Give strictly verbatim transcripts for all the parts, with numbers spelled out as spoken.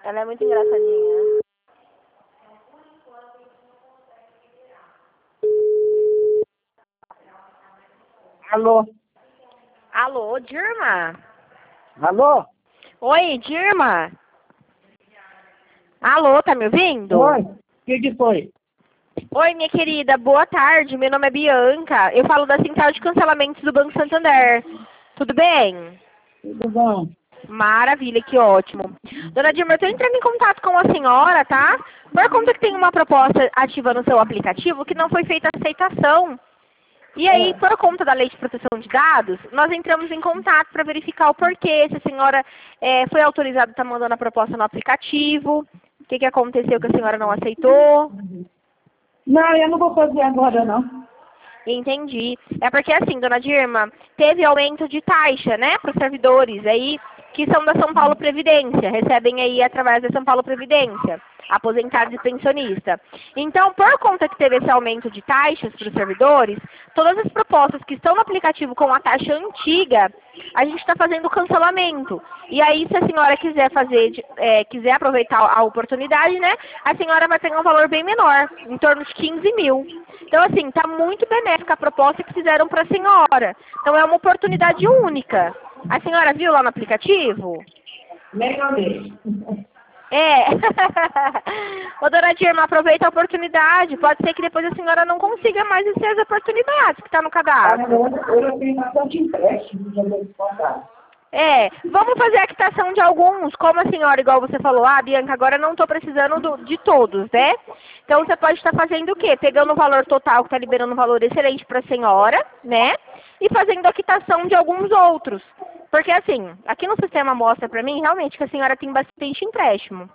Ela é muito engraçadinha. Alô? Alô, Dirma? Alô? Oi, Dirma? Alô, tá me ouvindo? Oi, o que que foi? Oi, minha querida, boa tarde. Meu nome é Bianca. Eu falo da Central de Cancelamentos do Banco Santander. Tudo bem? Tudo bom? Maravilha, que ótimo. Dona Dilma, eu tô entrando em contato com a senhora, tá? Por conta que tem uma proposta ativa no seu aplicativo que não foi feita a aceitação. E aí, por conta da Lei de Proteção de Dados, nós entramos em contato para verificar o porquê, se a senhora é, foi autorizada a estar mandando a proposta no aplicativo, o que, que aconteceu que a senhora não aceitou. Não, eu não vou fazer agora, não. Entendi. É porque assim, dona Dirma, teve aumento de taxa, né, para os servidores aí que são da São Paulo Previdência, recebem aí através da São Paulo Previdência, aposentados e pensionista. Então, por conta que teve esse aumento de taxas para os servidores, todas as propostas que estão no aplicativo com a taxa antiga, a gente está fazendo o cancelamento. E aí, se a senhora quiser fazer, é, quiser aproveitar a oportunidade, né, a senhora vai pegar um valor bem menor, em torno de quinze mil. Então, assim, está muito benéfica a proposta que fizeram para a senhora. Então, é uma oportunidade única. A senhora viu lá no aplicativo? Legal mesmo. É. Ô, dona Dirma, aproveita a oportunidade. Pode ser que depois a senhora não consiga mais essas oportunidades que está no cadastro. Eu tenho bastante empréstimo já vou contar. É, vamos fazer a quitação de alguns, como a senhora, igual você falou, ah, Bianca, agora não estou precisando do, de todos, né? Então você pode estar fazendo o quê? Pegando o valor total, que está liberando um valor excelente para a senhora, né? E fazendo a quitação de alguns outros. Porque assim, aqui no sistema mostra para mim realmente que a senhora tem bastante empréstimo.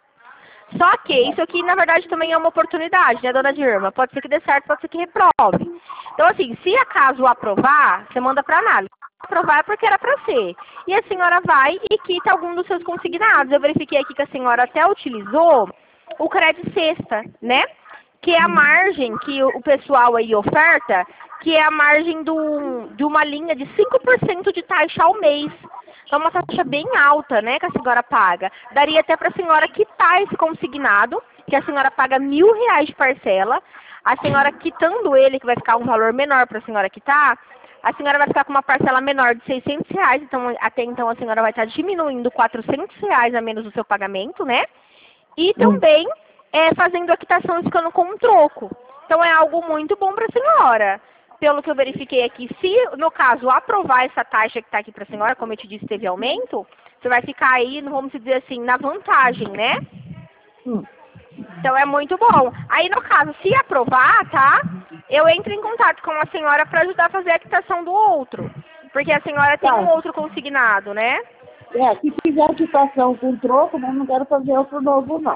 Só que isso aqui, na verdade, também é uma oportunidade, né, dona Dirma? Pode ser que dê certo, pode ser que reprove. Então, assim, se acaso aprovar, você manda para análise. Aprovar é porque era para ser. E a senhora vai e quita algum dos seus consignados. Eu verifiquei aqui que a senhora até utilizou o crédito sexta, né? Que é a margem que o pessoal aí oferta, que é a margem do, de uma linha de cinco por cento de taxa ao mês. Então, uma taxa bem alta, né, que a senhora paga. Daria até para a senhora quitar esse consignado, que a senhora paga mil reais de parcela. A senhora quitando ele, que vai ficar um valor menor para a senhora quitar, a senhora vai ficar com uma parcela menor de seiscentos reais. Então, até então, a senhora vai estar diminuindo quatrocentos reais a menos o seu pagamento, né? E também é, fazendo a quitação e ficando com um troco. Então, é algo muito bom para a senhora. Pelo que eu verifiquei aqui, se no caso aprovar essa taxa que está aqui para a senhora, como eu te disse, teve aumento, você vai ficar aí, vamos dizer assim, na vantagem, né? Hum. Então é muito bom. Aí no caso, se aprovar, tá? Eu entro em contato com a senhora para ajudar a fazer a quitação do outro. Porque a senhora tem Tá. um outro consignado, né? É, se fizer quitação com troco, mas não quero fazer outro novo, não.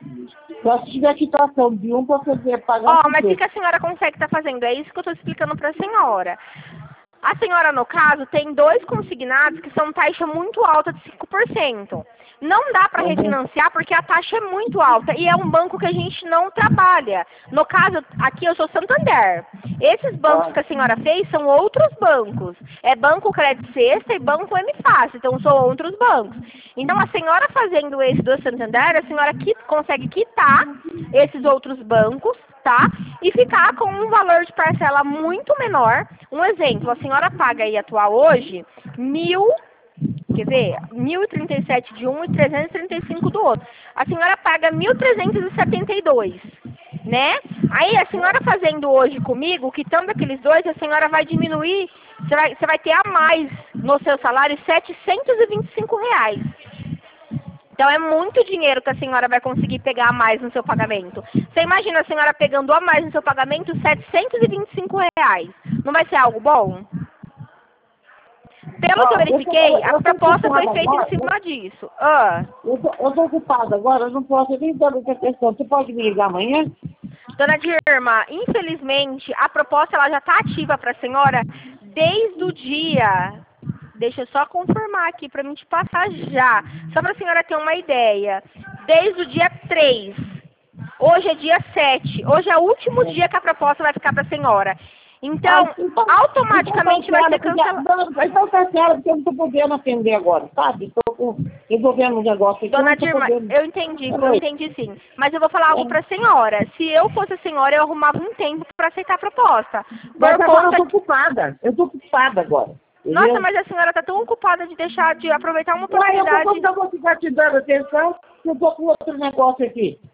Só se tiver quitação de um para fazer pagar. Ó, com mas o troco. que a senhora consegue estar fazendo? É isso que eu estou explicando para a senhora. A senhora, no caso, tem dois consignados que são taxa muito alta de cinco por cento. Não dá para Uhum. refinanciar porque a taxa é muito alta e é um banco que a gente não trabalha. No caso, aqui eu sou Santander. Esses bancos Ah. que a senhora fez são outros bancos. É Banco Crédito Sexta e Banco M Fácil, então são outros bancos. Então, a senhora fazendo esse do Santander, a senhora qui- consegue quitar esses outros bancos, tá? E ficar com um valor de parcela muito menor. Um exemplo, a senhora paga aí atual hoje mil, quer ver? mil e trinta e sete de um e trezentos e trinta e cinco do outro. A senhora paga mil trezentos e setenta e dois, né? Aí a senhora fazendo hoje comigo, quitando aqueles dois, a senhora vai diminuir, você vai, você vai ter a mais no seu salário setecentos e vinte e cinco reais. Então é muito dinheiro que a senhora vai conseguir pegar a mais no seu pagamento. Você imagina a senhora pegando a mais no seu pagamento setecentos e vinte e cinco reais. Não vai ser algo bom? Pelo que eu Ó, verifiquei, eu tô- eu a tô proposta foi ocupada feita em agora. cima disso. Ah, Eu tô, eu tô ocupada agora, eu não posso nem dar outra questão. Você pode me ligar amanhã? dona Dirma, infelizmente, a proposta ela já está ativa para a senhora desde o dia... Deixa eu só confirmar aqui para mim te passar já. Só para a senhora ter uma ideia. Desde o dia três. Hoje é dia sete. Hoje é o último dia que a proposta vai ficar para a senhora. Então, Ah, então- automaticamente então tá vai ser certo, porque- cancelado. não, então tá certo, porque eu não tô podendo atender agora, sabe? Tô com, resolvendo um negócio aqui. Dona eu tô Dirma, podendo- eu entendi, eu Oi. entendi sim. Mas eu vou falar algo pra senhora. Se eu fosse a senhora, eu arrumava um tempo pra aceitar a proposta. Mas Por agora eu conta tô ocupada. Eu tô ocupada agora. Nossa, entendeu? mas a senhora tá tão ocupada de deixar de aproveitar uma Uai, eu oportunidade. como que eu vou ficar te dando atenção se eu tô com outro negócio aqui?